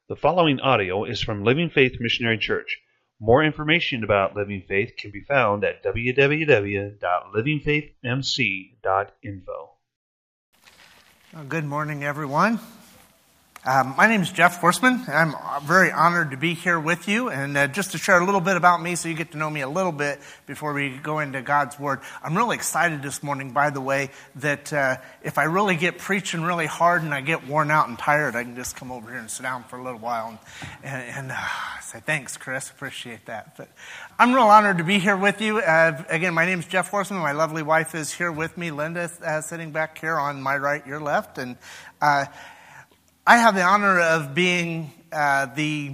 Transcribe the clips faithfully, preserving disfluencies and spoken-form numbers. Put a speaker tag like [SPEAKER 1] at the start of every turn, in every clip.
[SPEAKER 1] The following audio is from Living Faith Missionary Church. More information about Living Faith can be found at w w w dot living faith m c dot info.
[SPEAKER 2] Well, good morning, everyone. Um, my name is Jeff Horseman. I'm very honored to be here with you, and uh, just to share a little bit about me so you get to know me a little bit before we go into God's Word. I'm really excited this morning, by the way, that uh, if I really get preaching really hard and I get worn out and tired, I can just come over here and sit down for a little while and, and, and uh, say, thanks, Chris, appreciate that. But I'm real honored to be here with you. Uh, again, my name is Jeff Horseman. My lovely wife is here with me, Linda, uh, sitting back here on my right, your left, and uh I have the honor of being uh, the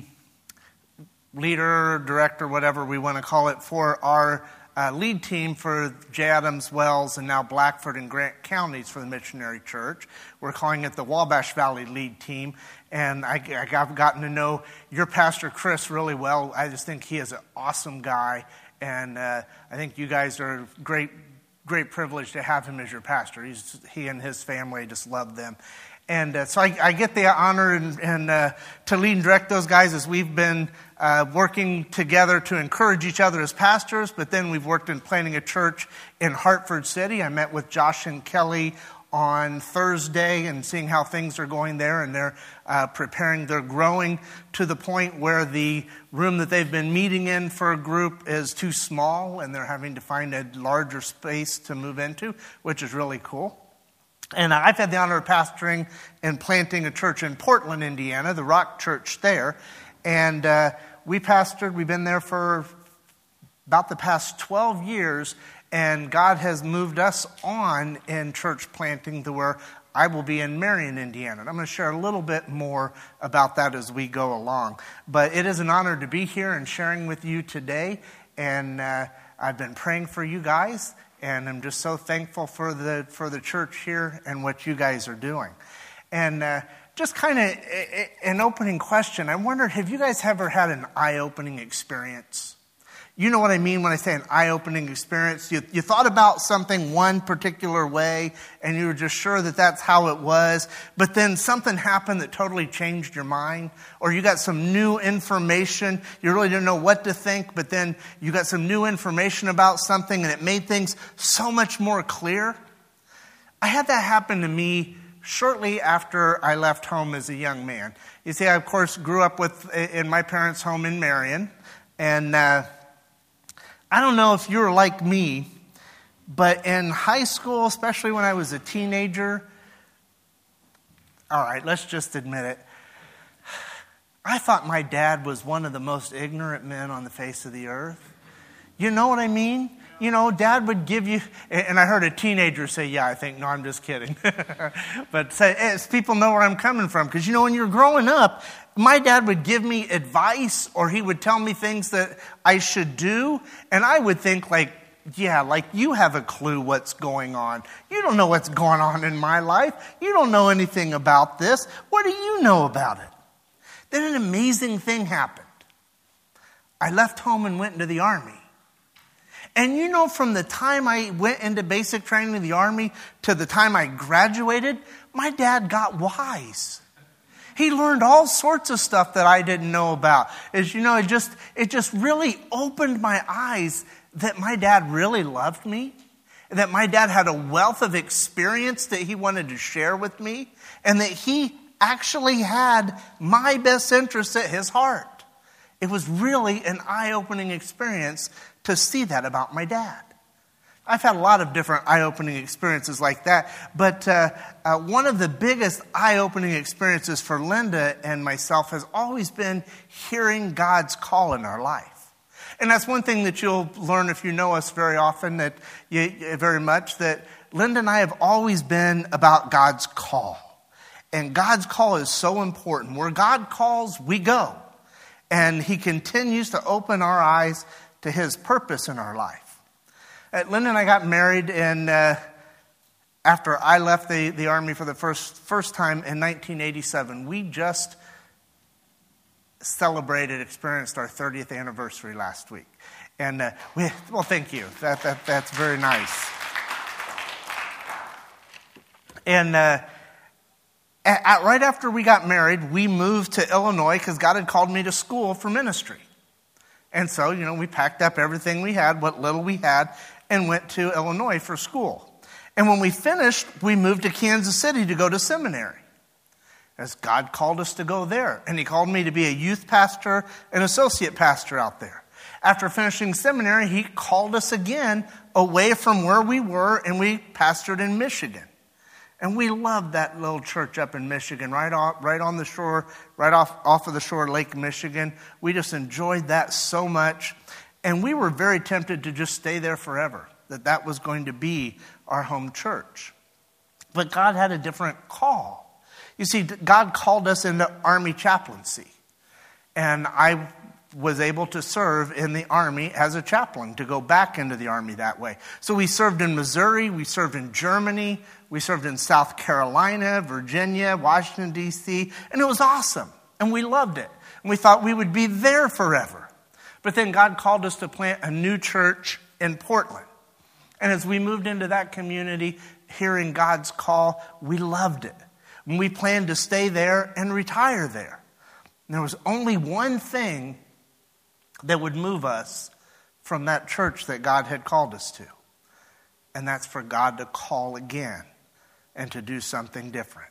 [SPEAKER 2] leader, director, whatever we want to call it, for our uh, lead team for J. Adams, Wells, and now Blackford and Grant counties for the Missionary Church. We're calling it the Wabash Valley lead team, and I, I've gotten to know your pastor, Chris, really well. I just think he is an awesome guy, and uh, I think you guys are a great, great privilege to have him as your pastor. He's, he and his family just love them. And uh, so I, I get the honor and, and uh, to lead and direct those guys as we've been uh, working together to encourage each other as pastors. But then we've worked in planting a church in Hartford City. I met with Josh and Kelly on Thursday and seeing how things are going there. And they're uh, preparing. They're growing to the point where the room that they've been meeting in for a group is too small. And they're having to find a larger space to move into, which is really cool. And I've had the honor of pastoring and planting a church in Portland, Indiana, the Rock Church there. And uh, we pastored, we've been there for about the past twelve years, and God has moved us on in church planting to where I will be in Marion, Indiana. And I'm going to share a little bit more about that as we go along. But it is an honor to be here and sharing with you today. And uh, I've been praying for you guys. And I'm just so thankful for the for the church here and what you guys are doing. And uh, just kind of an opening question. I wondered, have you guys ever had an eye-opening experience? You know what I mean when I say an eye-opening experience? You, you thought about something one particular way, and you were just sure that that's how it was, but then something happened that totally changed your mind, or you got some new information. You really didn't know what to think, but then you got some new information about something, and it made things so much more clear. I had that happen to me shortly after I left home as a young man. You see, I, of course, grew up with in my parents' home in Marion, and uh, I don't know if you're like me, but in high school, especially when I was a teenager, all right, let's just admit it, I thought my dad was one of the most ignorant men on the face of the earth. You know what I mean? You know, Dad would give you, and I heard a teenager say, yeah, I think, no, I'm just kidding. But say, as people know where I'm coming from. Because, you know, when you're growing up, my dad would give me advice, or he would tell me things that I should do. And I would think like, yeah, like you have a clue what's going on. You don't know what's going on in my life. You don't know anything about this. What do you know about it? Then an amazing thing happened. I left home and went into the Army. And you know, from the time I went into basic training in the Army to the time I graduated, my dad got wise. He learned all sorts of stuff that I didn't know about. As you know, it just it just really opened my eyes that my dad really loved me, that my dad had a wealth of experience that he wanted to share with me, and that he actually had my best interests at his heart. It was really an eye-opening experience to see that about my dad. I've had a lot of different eye-opening experiences like that, but uh, uh, one of the biggest eye-opening experiences for Linda and myself has always been hearing God's call in our life. And that's one thing that you'll learn if you know us very often, that you, very much, that Linda and I have always been about God's call. And God's call is so important. Where God calls, we go. And He continues to open our eyes to His purpose in our life. Uh, Linda and I got married in, uh, after I left the, the Army for the first, first time in nineteen eighty-seven. We just celebrated, experienced our thirtieth anniversary last week. And, uh, we, well, thank you. That, that That's very nice. And uh, at, at, right after we got married, we moved to Illinois because God had called me to school for ministry. And so, you know, we packed up everything we had, what little we had, and went to Illinois for school. And when we finished, we moved to Kansas City to go to seminary, as God called us to go there. And he called me to be a youth pastor and associate pastor out there. After finishing seminary, he called us again away from where we were, and we pastored in Michigan. And we loved that little church up in Michigan, right off, right on the shore, right off, off of the shore of Lake Michigan. We just enjoyed that so much. And we were very tempted to just stay there forever, that that was going to be our home church. But God had a different call. You see, God called us into Army chaplaincy. And I was able to serve in the Army as a chaplain, to go back into the Army that way. So we served in Missouri, we served in Germany, we served in South Carolina, Virginia, Washington, D C, and it was awesome. And we loved it. And we thought we would be there forever. But then God called us to plant a new church in Portland. And as we moved into that community, hearing God's call, we loved it. And we planned to stay there and retire there. And there was only one thing that would move us from that church that God had called us to. And that's for God to call again and to do something different.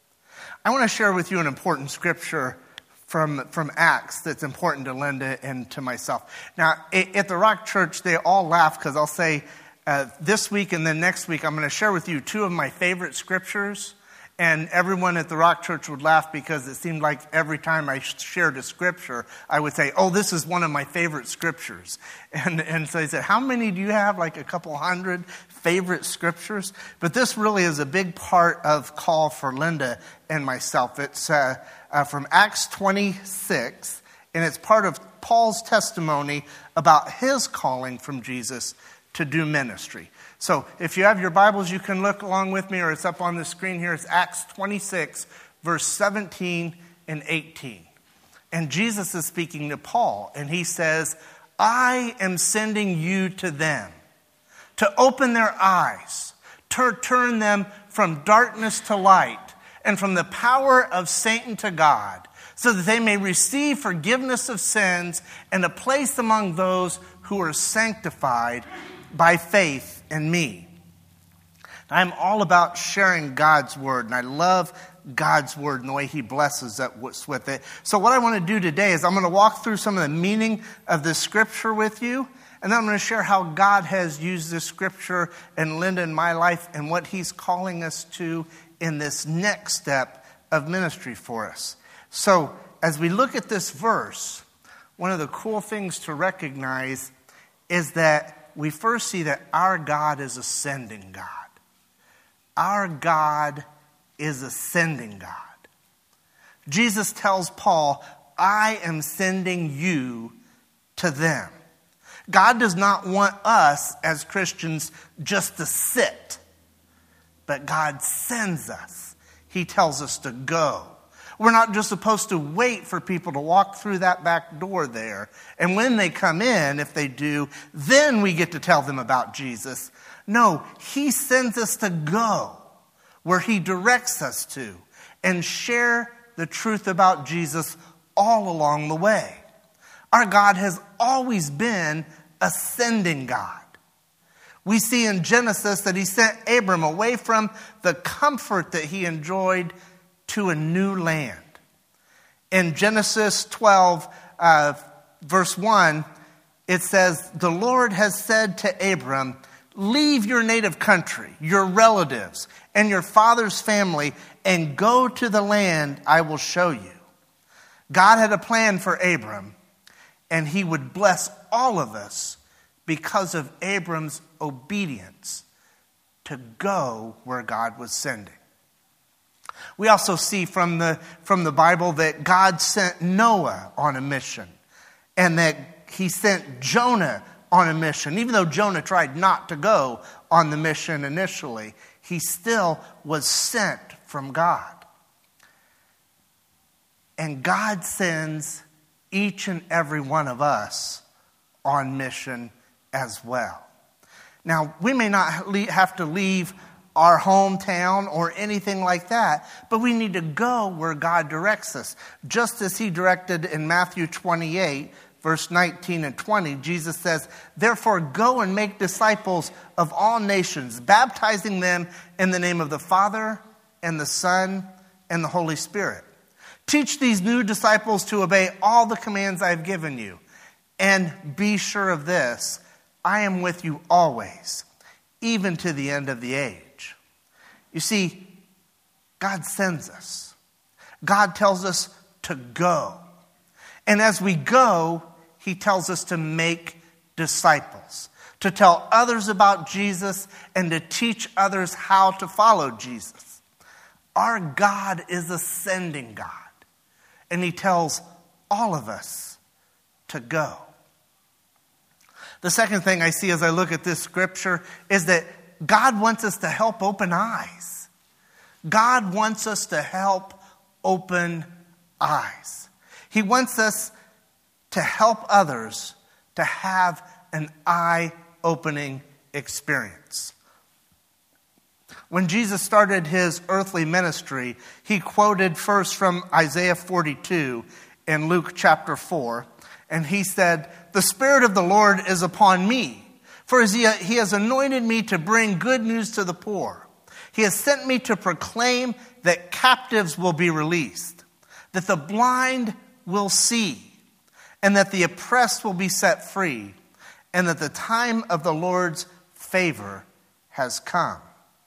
[SPEAKER 2] I want to share with you an important scripture from, from Acts that's important to Linda and to myself. Now, at the Rock Church, they all laugh because I'll say uh, this week and then next week, I'm going to share with you two of my favorite scriptures. And everyone at the Rock Church would laugh because it seemed like every time I shared a scripture, I would say, oh, this is one of my favorite scriptures. And, and so they said, how many do you have? Like a couple hundred favorite scriptures? But this really is a big part of call for Linda and myself. It's uh, uh, from Acts twenty-six, and it's part of Paul's testimony about his calling from Jesus to do ministry. So if you have your Bibles, you can look along with me, or it's up on the screen here. It's Acts twenty-six, verse seventeen and eighteen. And Jesus is speaking to Paul, and he says, I am sending you to them to open their eyes, to turn them from darkness to light, and from the power of Satan to God, so that they may receive forgiveness of sins and a place among those who are sanctified by faith in me. I'm all about sharing God's word, and I love God's word and the way he blesses us with it. So what I want to do today is I'm going to walk through some of the meaning of this scripture with you, and then I'm going to share how God has used this scripture in Linda and my life and what he's calling us to in this next step of ministry for us. So as we look at this verse, one of the cool things to recognize is that we first see that our God is a sending God. Our God is a sending God. Jesus tells Paul, I am sending you to them. God does not want us as Christians just to sit, but God sends us. He tells us to go. We're not just supposed to wait for people to walk through that back door there. And when they come in, if they do, then we get to tell them about Jesus. No, he sends us to go where he directs us to and share the truth about Jesus all along the way. Our God has always been a sending God. We see in Genesis that he sent Abram away from the comfort that he enjoyed to a new land. In Genesis twelve, uh, verse one, it says, the Lord has said to Abram, leave your native country, your relatives, and your father's family, and go to the land I will show you. God had a plan for Abram, and he would bless all of us because of Abram's obedience to go where God was sending. We also see from the, from the Bible that God sent Noah on a mission, and that he sent Jonah on a mission. Even though Jonah tried not to go on the mission initially, he still was sent from God. And God sends each and every one of us on mission as well. Now, we may not have to leave our hometown or anything like that, but we need to go where God directs us. Just as he directed in Matthew twenty-eight, verse nineteen and twenty, Jesus says, "Therefore go and make disciples of all nations, baptizing them in the name of the Father and the Son and the Holy Spirit. Teach these new disciples to obey all the commands I have given you. And be sure of this, I am with you always, even to the end of the age." You see, God sends us. God tells us to go. And as we go, he tells us to make disciples, to tell others about Jesus and to teach others how to follow Jesus. Our God is a sending God, and he tells all of us to go. The second thing I see as I look at this scripture is that God wants us to help open eyes. God wants us to help open eyes. He wants us to help others to have an eye-opening experience. When Jesus started his earthly ministry, he quoted first from Isaiah forty-two and Luke chapter four, and he said, "The Spirit of the Lord is upon me, for he has anointed me to bring good news to the poor. He has sent me to proclaim that captives will be released, that the blind will see, and that the oppressed will be set free, and that the time of the Lord's favor has come."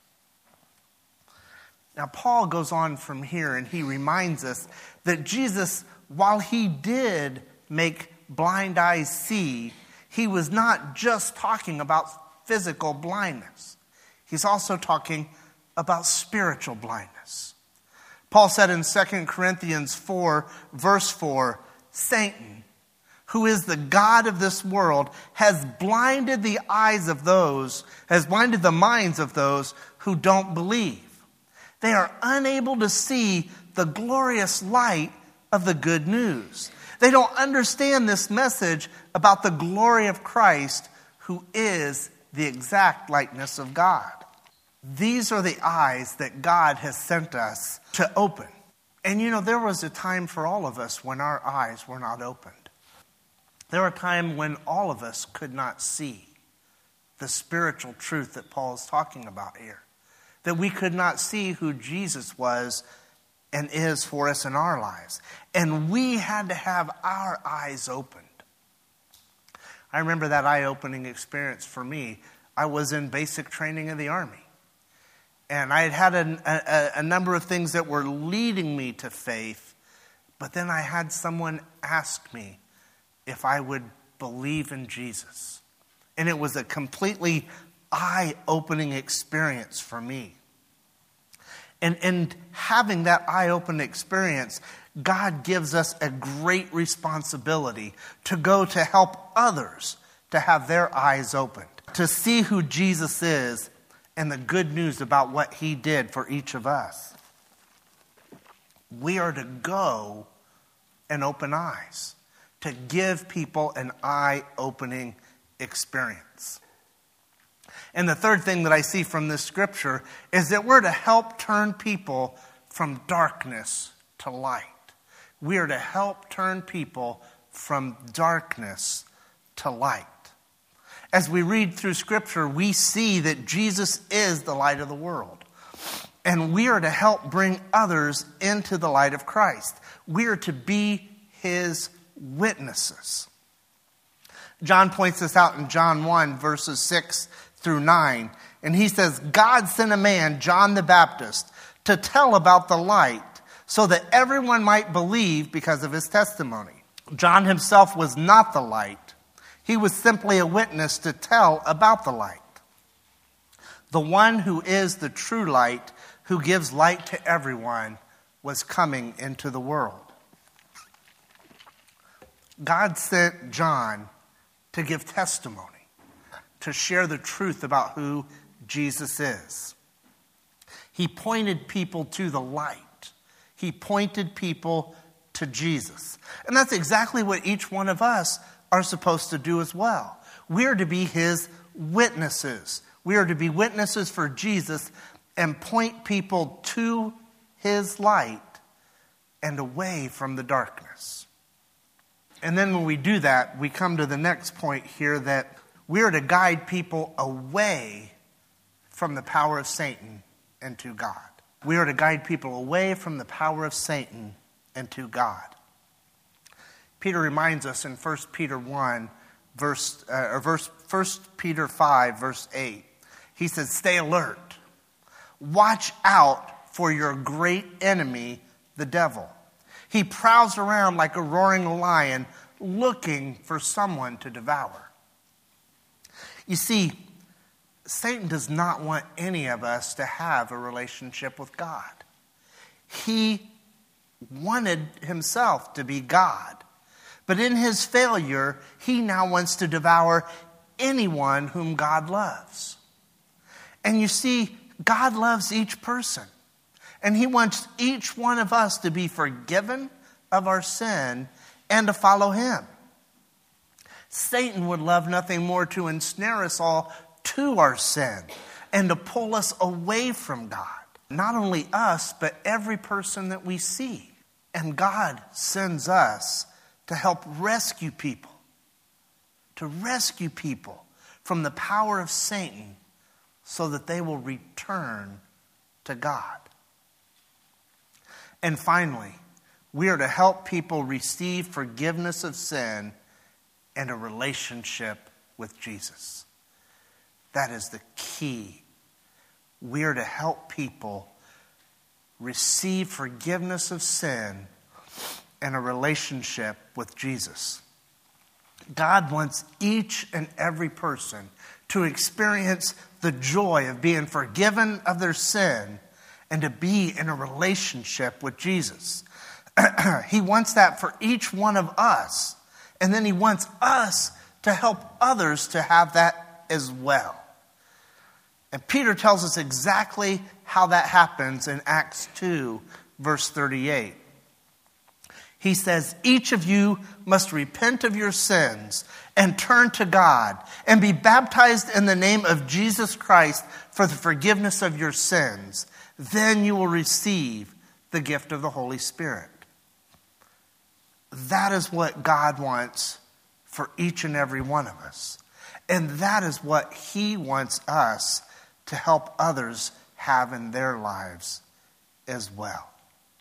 [SPEAKER 2] Now, Paul goes on from here and he reminds us that Jesus, while he did make blind eyes see, he was not just talking about physical blindness. He's also talking about spiritual blindness. Paul said in Second Corinthians four, verse four, "Satan, who is the god of this world, has blinded the eyes of those, has blinded the minds of those who don't believe. They are unable to see the glorious light of the good news." They don't understand this message about the glory of Christ, who is the exact likeness of God. These are the eyes that God has sent us to open. And you know, there was a time for all of us when our eyes were not opened. There was a time when all of us could not see the spiritual truth that Paul is talking about here. That we could not see who Jesus was and is for us in our lives. And we had to have our eyes opened. I remember that eye-opening experience for me. I was in basic training in the Army. And I had had a, a, a number of things that were leading me to faith. But then I had someone ask me if I would believe in Jesus. And it was a completely eye-opening experience for me. And, and having that eye-opening experience, God gives us a great responsibility to go to help others to have their eyes opened, to see who Jesus is and the good news about what he did for each of us. We are to go and open eyes, to give people an eye-opening experience. And the third thing that I see from this scripture is that we're to help turn people from darkness to light. We are to help turn people from darkness to light. As we read through scripture, we see that Jesus is the light of the world. And we are to help bring others into the light of Christ. We are to be his witnesses. John points this out in John one, verses six through nine. And he says, "God sent a man, John the Baptist, to tell about the light, so that everyone might believe because of his testimony. John himself was not the light. He was simply a witness to tell about the light. The one who is the true light, who gives light to everyone, was coming into the world." God sent John to give testimony, to share the truth about who Jesus is. He pointed people to the light. He pointed people to Jesus. And that's exactly what each one of us are supposed to do as well. We are to be his witnesses. We are to be witnesses for Jesus and point people to his light and away from the darkness. And then when we do that, we come to the next point here, that we are to guide people away from the power of Satan and to God. We are to guide people away from the power of Satan and to God. Peter reminds us in First Peter one, verse, uh, or verse, First Peter five, verse eight. He says, stay alert. Watch out for your great enemy, the devil. He prowls around like a roaring lion, looking for someone to devour. You see, Satan does not want any of us to have a relationship with God. He wanted himself to be God. But in his failure, he now wants to devour anyone whom God loves. And you see, God loves each person. And he wants each one of us to be forgiven of our sin and to follow him. Satan would love nothing more to ensnare us all to our sin and to pull us away from God. Not only us, but every person that we see. And God sends us to help rescue people, to rescue people from the power of Satan so that they will return to God. And finally, we are to help people receive forgiveness of sin and a relationship with Jesus. That is the key. We are to help people receive forgiveness of sin and a relationship with Jesus. God wants each and every person to experience the joy of being forgiven of their sin and to be in a relationship with Jesus. He wants that for each one of us. And then he wants us to help others to have that as well. And Peter tells us exactly how that happens in Acts two, verse thirty-eight. He says, each of you must repent of your sins and turn to God and be baptized in the name of Jesus Christ for the forgiveness of your sins. Then you will receive the gift of the Holy Spirit. That is what God wants for each and every one of us. And that is what he wants us to help others have in their lives as well.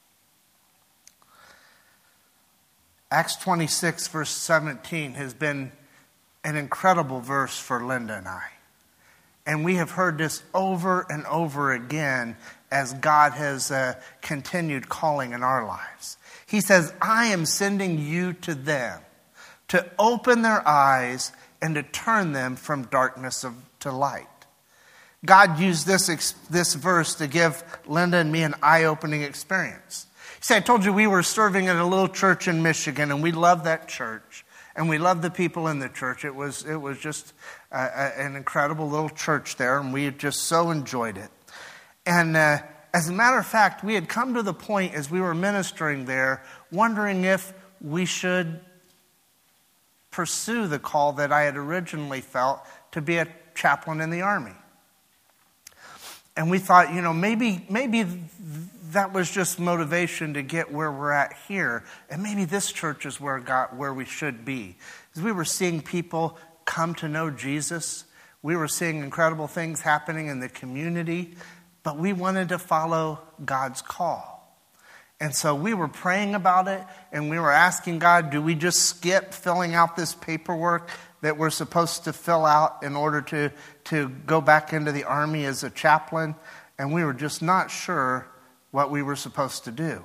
[SPEAKER 2] Acts twenty-six, verse seventeen has been an incredible verse for Linda and I. And we have heard this over and over again as God has uh, continued calling in our lives. He says, I am sending you to them to open their eyes and to turn them from darkness of, to light. God used this, this verse to give Linda and me an eye-opening experience. He said, I told you we were serving at a little church in Michigan, and we loved that church. And we loved the people in the church. It was, it was just uh, an incredible little church there, and we had just so enjoyed it. And uh, as a matter of fact, we had come to the point as we were ministering there, wondering if we should pursue the call that I had originally felt to be a chaplain in the Army. And we thought, you know, maybe maybe that was just motivation to get where we're at here. And maybe this church is where God, where we should be. As we were seeing people come to know Jesus, we were seeing incredible things happening in the community, but we wanted to follow God's call. And so we were praying about it, and we were asking God, do we just skip filling out this paperwork that we're supposed to fill out in order to, to go back into the Army as a chaplain? And we were just not sure what we were supposed to do.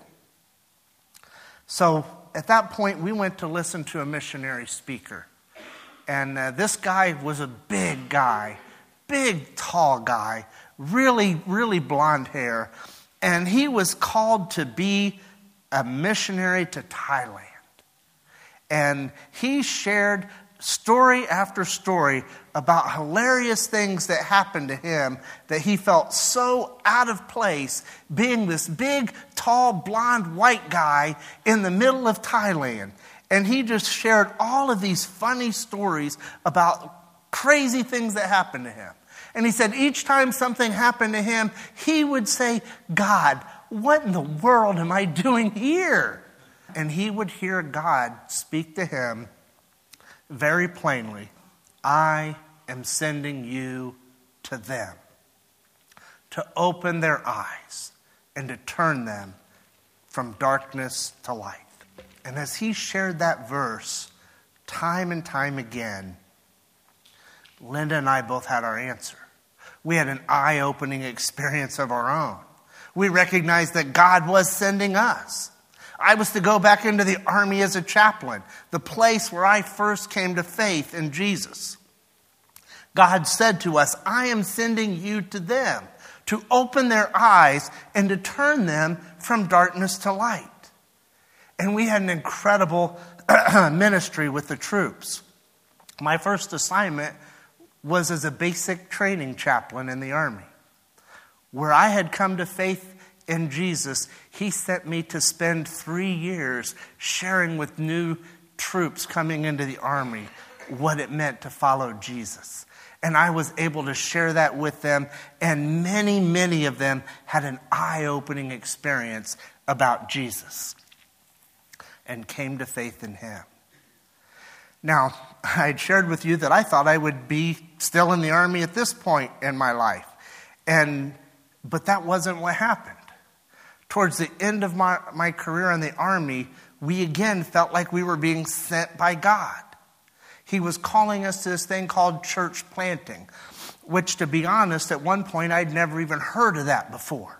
[SPEAKER 2] So at that point, we went to listen to a missionary speaker. And uh, this guy was a big guy, big, tall guy, really, really blonde hair. And he was called to be a missionary to Thailand. And he shared story after story about hilarious things that happened to him that he felt so out of place being this big, tall, blonde, white guy in the middle of Thailand. And he just shared all of these funny stories about crazy things that happened to him. And he said each time something happened to him, he would say, God, what in the world am I doing here? And he would hear God speak to him very plainly, I am sending you to them, to open their eyes and to turn them from darkness to light. And as he shared that verse time and time again, Linda and I both had our answer. We had an eye-opening experience of our own. We recognized that God was sending us. I was to go back into the army as a chaplain, the place where I first came to faith in Jesus. God said to us, I am sending you to them to open their eyes and to turn them from darkness to light. And we had an incredible ministry with the troops. My first assignment was as a basic training chaplain in the army. Where I had come to faith in Jesus, he sent me to spend three years sharing with new troops coming into the army what it meant to follow Jesus. And I was able to share that with them, and many, many of them had an eye-opening experience about Jesus and came to faith in him. Now, I had shared with you that I thought I would be still in the army at this point in my life. And but that wasn't what happened. Towards the end of my, my career in the army, we again felt like we were being sent by God. He was calling us to this thing called church planting, which, to be honest, at one point I'd never even heard of that before.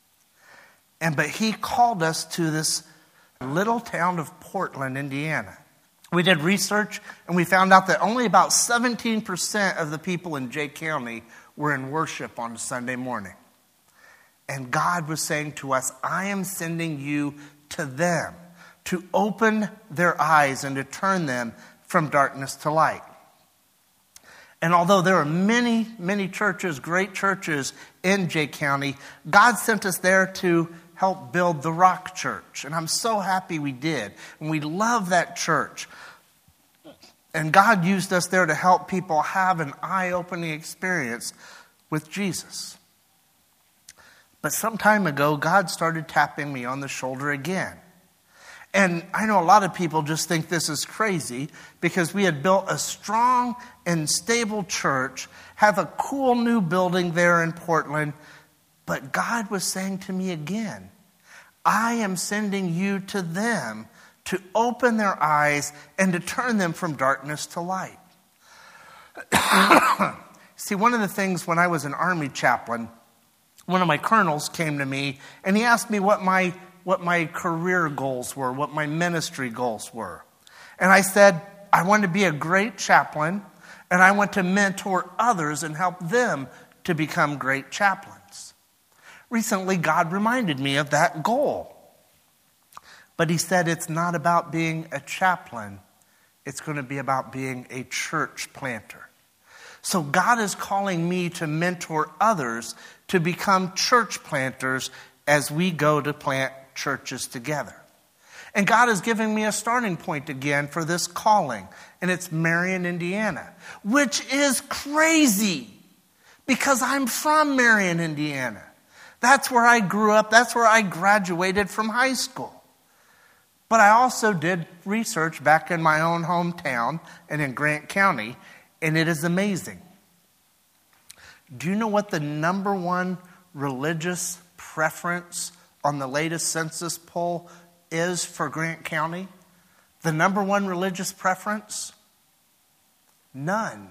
[SPEAKER 2] And but he called us to this little town of Portland, Indiana. We did research, and we found out that only about seventeen percent of the people in Jay County were in worship on a Sunday morning. And God was saying to us, I am sending you to them to open their eyes and to turn them from darkness to light. And although there are many, many churches, great churches in Jay County, God sent us there to help build the Rock Church. And I'm so happy we did. And we love that church. And God used us there to help people have an eye-opening experience with Jesus. But some time ago, God started tapping me on the shoulder again. And I know a lot of people just think this is crazy because we had built a strong and stable church, have a cool new building there in Portland. But God was saying to me again, I am sending you to them to open their eyes and to turn them from darkness to light. See, one of the things when I was an army chaplain, one of my colonels came to me and he asked me what my what my career goals were, what my ministry goals were. And I said, I want to be a great chaplain, and I want to mentor others and help them to become great chaplains. Recently, God reminded me of that goal. But he said it's not about being a chaplain. It's going to be about being a church planter. So God is calling me to mentor others to become church planters as we go to plant churches together. And God is giving me a starting point again for this calling, and it's Marion, Indiana, which is crazy because I'm from Marion, Indiana. That's where I grew up. That's where I graduated from high school. But I also did research back in my own hometown and in Grant County, and it is amazing. Do you know what the number one religious preference on the latest census poll is for Grant County? The number one religious preference? None.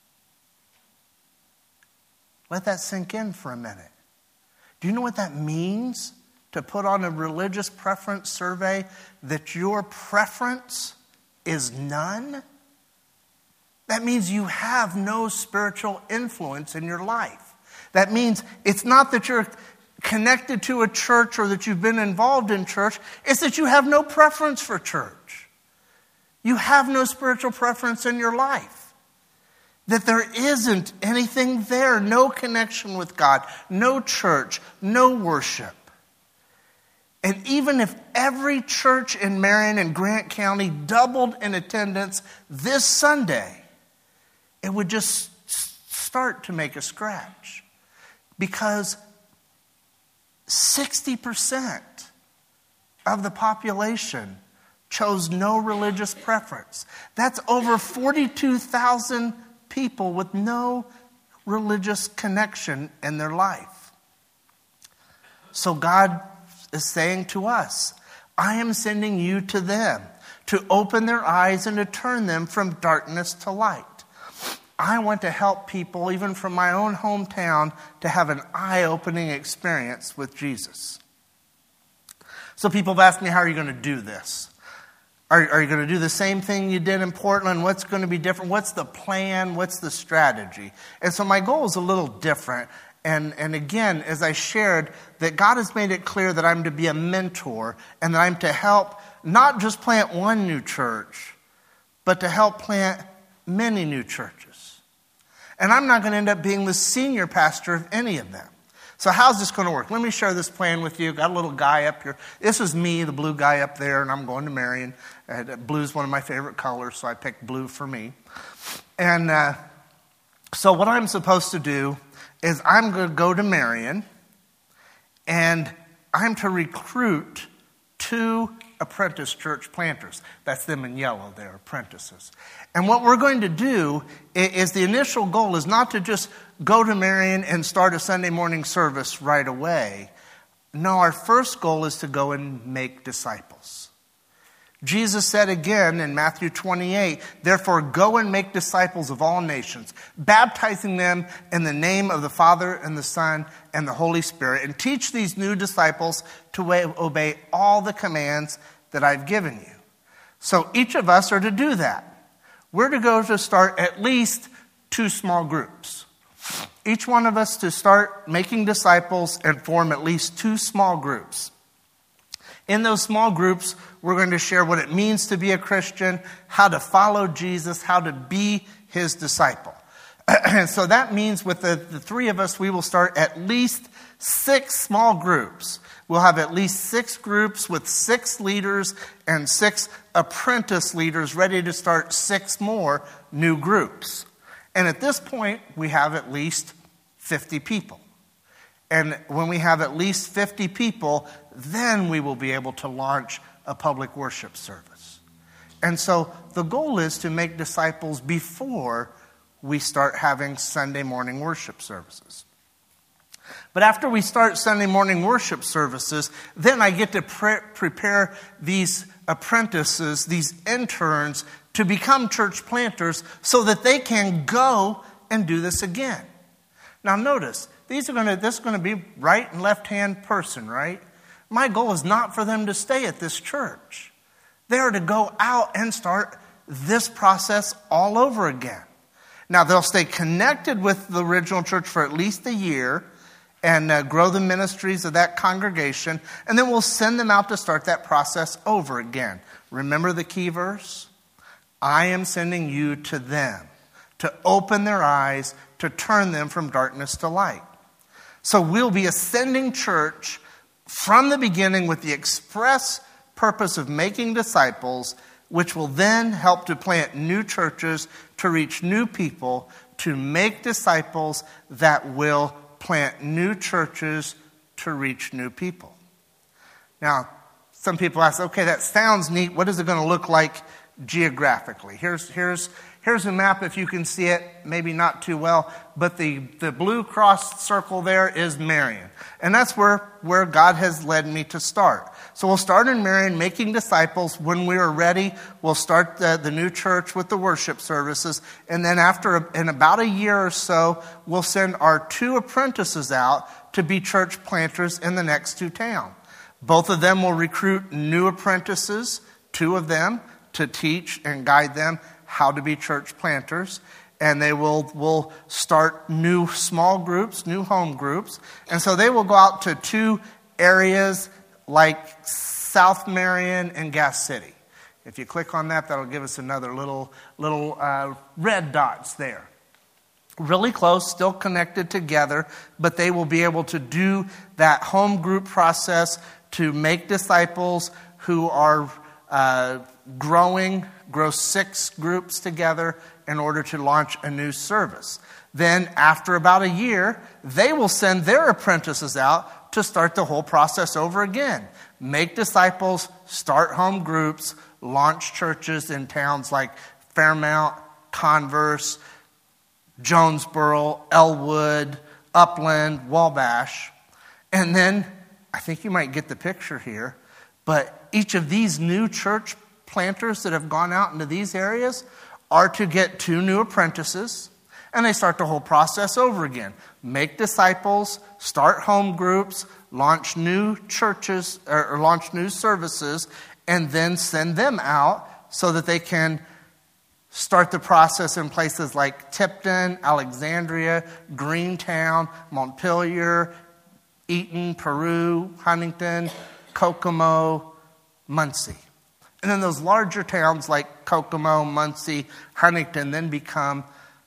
[SPEAKER 2] Let that sink in for a minute. Do you know what that means to put on a religious preference survey that your preference is none? That means you have no spiritual influence in your life. That means it's not that you're connected to a church or that you've been involved in church. It's that you have no preference for church. You have no spiritual preference in your life. That there isn't anything there, no connection with God, no church, no worship. And even if every church in Marion and Grant County doubled in attendance this Sunday, it would just start to make a scratch. Because sixty percent of the population chose no religious preference. That's over forty-two thousand people with no religious connection in their life. So God is saying to us, I am sending you to them to open their eyes and to turn them from darkness to light. I want to help people, even from my own hometown, to have an eye-opening experience with Jesus. So people have asked me, how are you going to do this? Are, are you going to do the same thing you did in Portland? What's going to be different? What's the plan? What's the strategy? And so my goal is a little different. And, and again, as I shared, that God has made it clear that I'm to be a mentor and that I'm to help not just plant one new church, but to help plant many new churches. And I'm not going to end up being the senior pastor of any of them. So how's this going to work? Let me share this plan with you. Got a little guy up here. This is me, the blue guy up there, and I'm going to Marion. Uh, blue's one of my favorite colors, so I picked blue for me. And uh, so what I'm supposed to do is I'm going to go to Marion, and I'm to recruit two apprentice church planters. That's them in yellow, they're apprentices. And what we're going to do is the initial goal is not to just go to Marion and start a Sunday morning service right away. No, our first goal is to go and make disciples. Jesus said again in Matthew twenty-eight, therefore go and make disciples of all nations, baptizing them in the name of the Father and the Son and the Holy Spirit, and teach these new disciples to obey all the commands that I've given you. So each of us are to do that. We're to go to start at least two small groups. Each one of us to start making disciples and form at least two small groups. In those small groups, we're going to share what it means to be a Christian, how to follow Jesus, how to be his disciple. And so that means with the, the three of us, we will start at least six small groups. We'll have at least six groups with six leaders and six apprentice leaders ready to start six more new groups. And at this point, we have at least fifty people. And when we have at least fifty people, then we will be able to launch a public worship service. And so the goal is to make disciples before we start having Sunday morning worship services. But after we start Sunday morning worship services, then I get to pre- prepare these apprentices, these interns, to become church planters so that they can go and do this again. Now notice, these are going to, this is going to be right and left-hand person, right? My goal is not for them to stay at this church. They are to go out and start this process all over again. Now, they'll stay connected with the original church for at least a year and uh, grow the ministries of that congregation, and then we'll send them out to start that process over again. Remember the key verse? I am sending you to them to open their eyes, to turn them from darkness to light. So we'll be ascending church from the beginning with the express purpose of making disciples, which will then help to plant new churches, to reach new people, to make disciples that will plant new churches to reach new people. Now, some people ask, okay, that sounds neat. What is it going to look like geographically? Here's, here's, here's a map if you can see it, maybe not too well, but the, the blue cross circle there is Marion. And that's where, where God has led me to start. So we'll start in Marion, making disciples. When we are ready, we'll start the, the new church with the worship services. And then after, in about a year or so, we'll send our two apprentices out to be church planters in the next two towns. Both of them will recruit new apprentices, two of them, to teach and guide them how to be church planters. And they will, will start new small groups, new home groups. And so they will go out to two areas like South Marion and Gas City. If you click on that, that'll give us another little, little uh, red dots there. Really close, still connected together, but they will be able to do that home group process to make disciples who are uh, growing, grow six groups together in order to launch a new service. Then after about a year, they will send their apprentices out to start the whole process over again. Make disciples, start home groups, launch churches in towns like Fairmount, Converse, Jonesboro, Elwood, Upland, Wabash. And then, I think you might get the picture here, but each of these new church planters that have gone out into these areas are to get two new apprentices, and they start the whole process over again. Make disciples, start home groups, launch new churches, or launch new services, and then send them out so that they can start the process in places like Tipton, Alexandria, Greentown, Montpelier, Eaton, Peru, Huntington, Kokomo, Muncie. And then those larger towns like Kokomo, Muncie, Huntington then become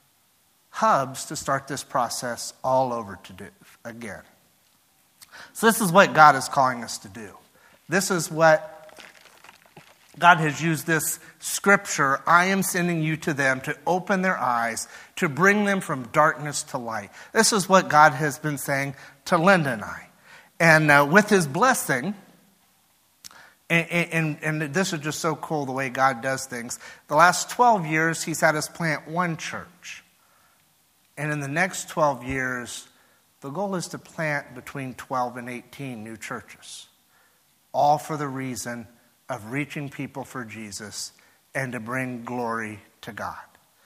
[SPEAKER 2] hubs to start this process all over to do again. So this is what God is calling us to do. This is what God has used this scripture, I am sending you to them, to open their eyes, to bring them from darkness to light. This is what God has been saying to Linda and I. And uh, with his blessing, and, and, and this is just so cool the way God does things. The last twelve years, he's had us plant one church. And in the next twelve years, the goal is to plant between twelve and eighteen new churches. All for the reason of reaching people for Jesus and to bring glory to God.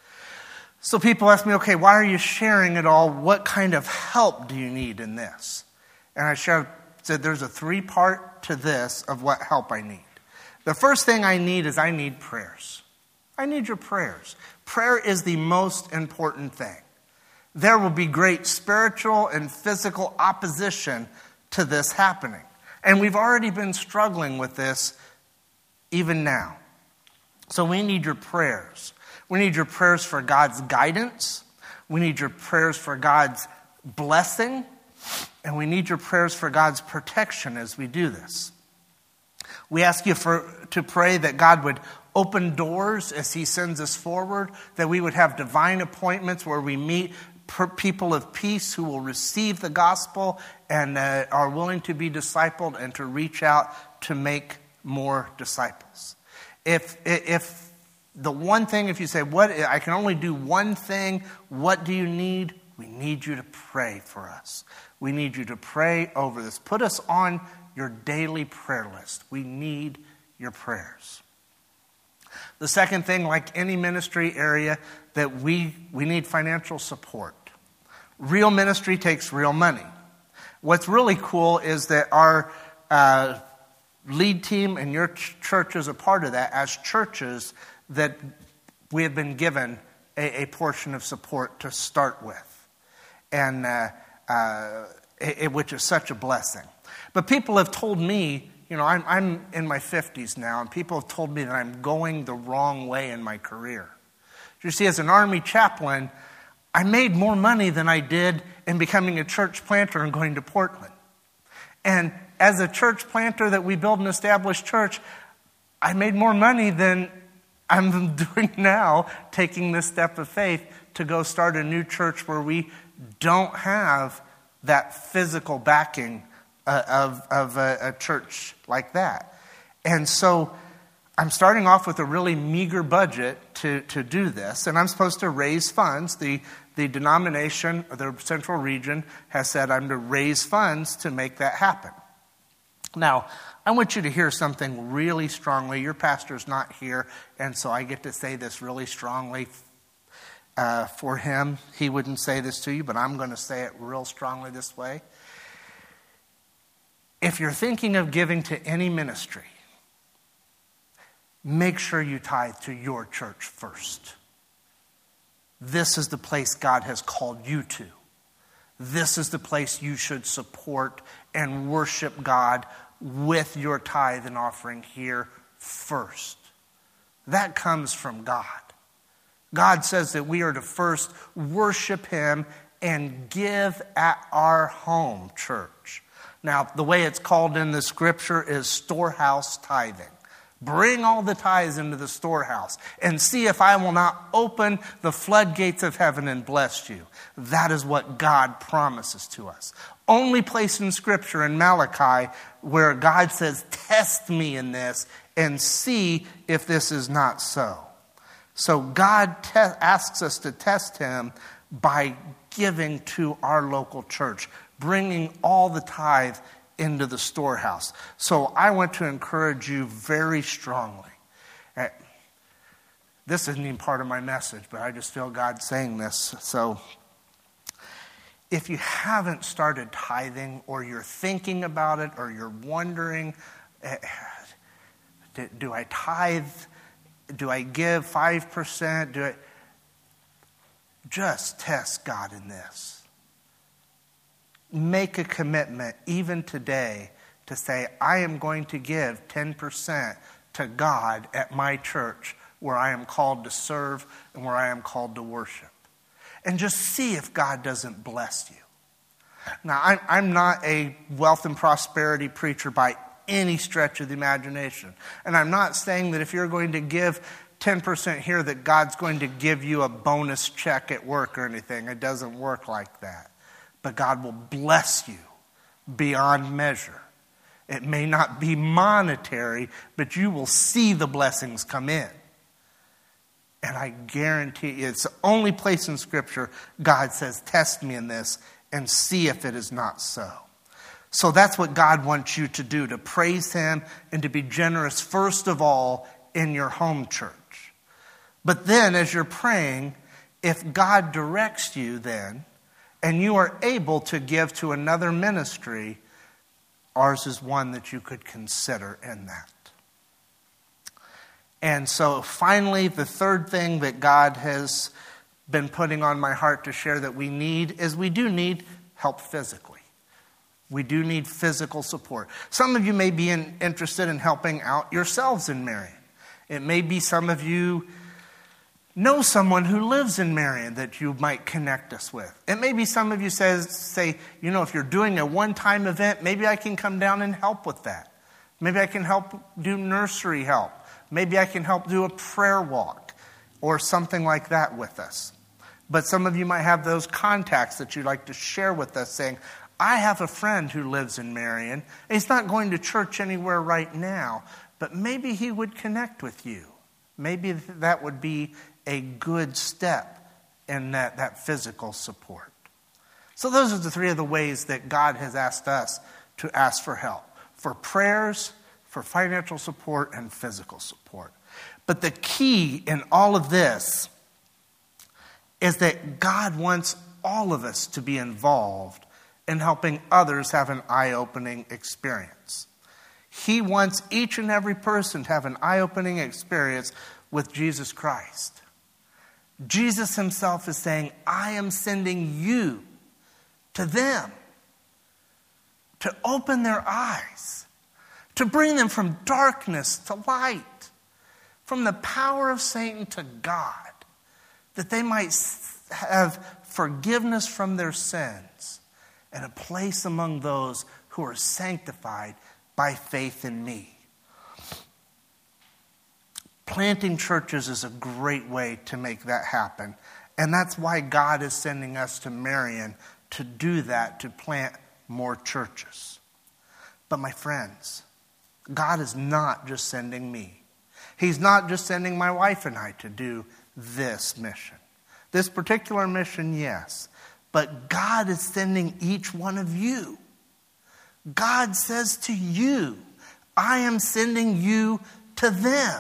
[SPEAKER 2] So people ask me, okay, why are you sharing it all? What kind of help do you need in this? And I shared, said there's a three-part to this of what help I need. The first thing I need is I need prayers. I need your prayers. Prayer is the most important thing. There will be great spiritual and physical opposition to this happening. And we've already been struggling with this even now. So we need your prayers. We need your prayers for God's guidance. We need your prayers for God's blessing. And we need your prayers for God's protection as we do this. We ask you for to pray that God would open doors as he sends us forward, that we would have divine appointments where we meet people of peace who will receive the gospel and uh, are willing to be discipled and to reach out to make more disciples. If if the one thing, if you say, "What I can only do one thing," what do you need? We need you to pray for us. We need you to pray over this. Put us on your daily prayer list. We need your prayers. The second thing, like any ministry area, that we, we need financial support. Real ministry takes real money. What's really cool is that our uh, lead team and your ch- church is a part of that. As churches, that we have been given a, a portion of support to start with, and uh, uh, it, which is such a blessing. But people have told me, you know, I'm, I'm in my fifties now, and people have told me that I'm going the wrong way in my career. You see, as an Army chaplain, I made more money than I did in becoming a church planter and going to Portland. And as a church planter that we build an established church, I made more money than I'm doing now, taking this step of faith to go start a new church where we don't have that physical backing uh, of, of a, a church like that. And so I'm starting off with a really meager budget to, to do this, and I'm supposed to raise funds. The, the denomination, or the central region, has said I'm to raise funds to make that happen. Now, I want you to hear something really strongly. Your pastor's not here, and so I get to say this really strongly uh, for him. He wouldn't say this to you, but I'm going to say it real strongly this way. If you're thinking of giving to any ministry, make sure you tithe to your church first. This is the place God has called you to. This is the place you should support and worship God with your tithe and offering here first. That comes from God. God says that we are to first worship Him and give at our home church. Now, the way it's called in the scripture is storehouse tithing. Bring all the tithes into the storehouse and see if I will not open the floodgates of heaven and bless you. That is what God promises to us. Only place in Scripture in Malachi where God says, test me in this and see if this is not so. So God te- asks us to test him by giving to our local church, bringing all the tithe into the storehouse. So I want to encourage you very strongly. This isn't even part of my message, but I just feel God saying this. So if you haven't started tithing, or you're thinking about it, or you're wondering, do I tithe? Do I give five percent? Do I... Just test God in this. Make a commitment, even today, to say, I am going to give ten percent to God at my church where I am called to serve and where I am called to worship. And just see if God doesn't bless you. Now, I'm, I'm not a wealth and prosperity preacher by any stretch of the imagination. And I'm not saying that if you're going to give ten percent here that God's going to give you a bonus check at work or anything. It doesn't work like that. But God will bless you beyond measure. It may not be monetary, but you will see the blessings come in. And I guarantee you, it's the only place in Scripture God says, test me in this and see if it is not so. So that's what God wants you to do, to praise him and to be generous, first of all, in your home church. But then as you're praying, if God directs you then, and you are able to give to another ministry, ours is one that you could consider in that. And so finally, the third thing that God has been putting on my heart to share that we need is we do need help physically. We do need physical support. Some of you may be in, interested in helping out yourselves in Marion. It may be some of you know someone who lives in Marion that you might connect us with. It may be some of you says, say, you know, if you're doing a one-time event, maybe I can come down and help with that. Maybe I can help do nursery help. Maybe I can help do a prayer walk or something like that with us. But some of you might have those contacts that you'd like to share with us, saying, I have a friend who lives in Marion. He's not going to church anywhere right now, but maybe he would connect with you. Maybe that would be a good step in that, that physical support. So those are the three of the ways that God has asked us to ask for help. For prayers, for financial support, and physical support. But the key in all of this is that God wants all of us to be involved in helping others have an eye-opening experience. He wants each and every person to have an eye-opening experience with Jesus Christ. Jesus himself is saying, I am sending you to them to open their eyes, to bring them from darkness to light, from the power of Satan to God, that they might have forgiveness from their sins and a place among those who are sanctified by faith in me. Planting churches is a great way to make that happen. And that's why God is sending us to Marion to do that, to plant more churches. But my friends, God is not just sending me. He's not just sending my wife and I to do this mission. This particular mission, yes. But God is sending each one of you. God says to you, I am sending you to them.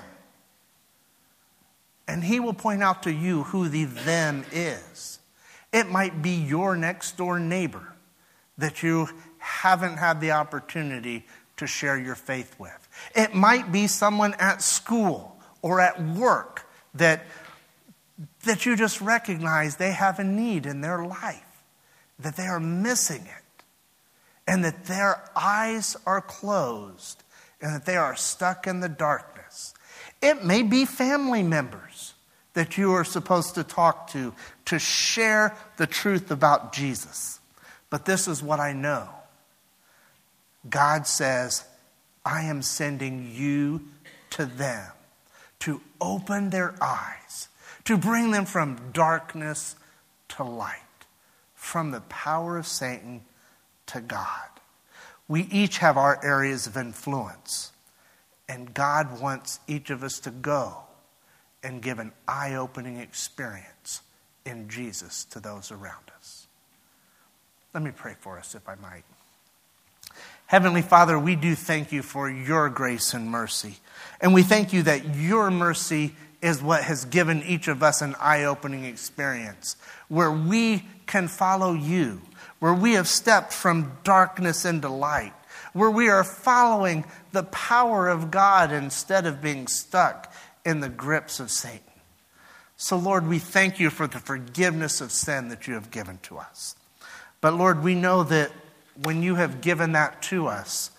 [SPEAKER 2] And he will point out to you who the them is. It might be your next door neighbor that you haven't had the opportunity to share your faith with. It might be someone at school or at work that, that you just recognize they have a need in their life, that they are missing it, and that their eyes are closed, and that they are stuck in the darkness. It may be family members that you are supposed to talk to to share the truth about Jesus. But this is what I know. God says, I am sending you to them, to open their eyes, to bring them from darkness to light, from the power of Satan to God. We each have our areas of influence, and God wants each of us to go and give an eye-opening experience in Jesus to those around us. Let me pray for us, if I might. Heavenly Father, we do thank you for your grace and mercy. And we thank you that your mercy is what has given each of us an eye-opening experience where we can follow you, where we have stepped from darkness into light, where we are following the power of God instead of being stuck in the grips of Satan. So, Lord, we thank you for the forgiveness of sin that you have given to us. But, Lord, we know that when you have given that to us,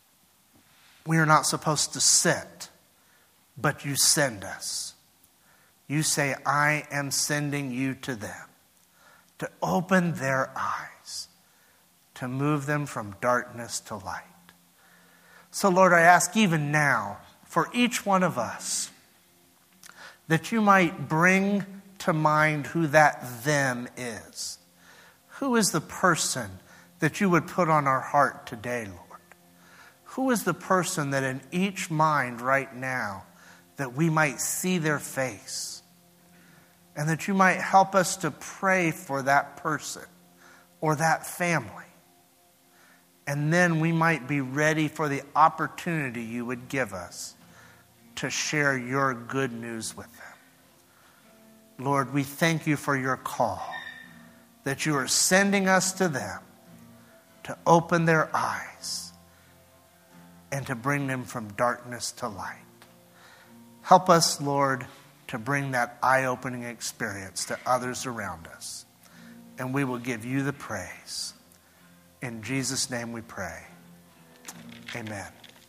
[SPEAKER 2] we are not supposed to sit, but you send us. You say, I am sending you to them to open their eyes, to move them from darkness to light. So, Lord, I ask even now for each one of us that you might bring to mind who that them is. Who is the person that you would put on our heart today, Lord? Who is the person that in each mind right now that we might see their face and that you might help us to pray for that person or that family? And then we might be ready for the opportunity you would give us to share your good news with them. Lord, we thank you for your call, that you are sending us to them to open their eyes and to bring them from darkness to light. Help us, Lord, to bring that eye-opening experience to others around us. And we will give you the praise. In Jesus' name we pray. Amen.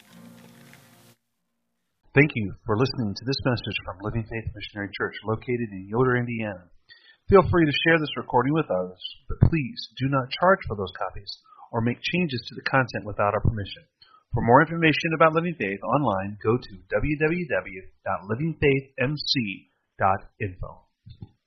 [SPEAKER 1] Thank you for listening to this message from Living Faith Missionary Church located in Yoder, Indiana. Feel free to share this recording with others, but please do not charge for those copies or make changes to the content without our permission. For more information about Living Faith online, go to w w w dot living faith m c dot info.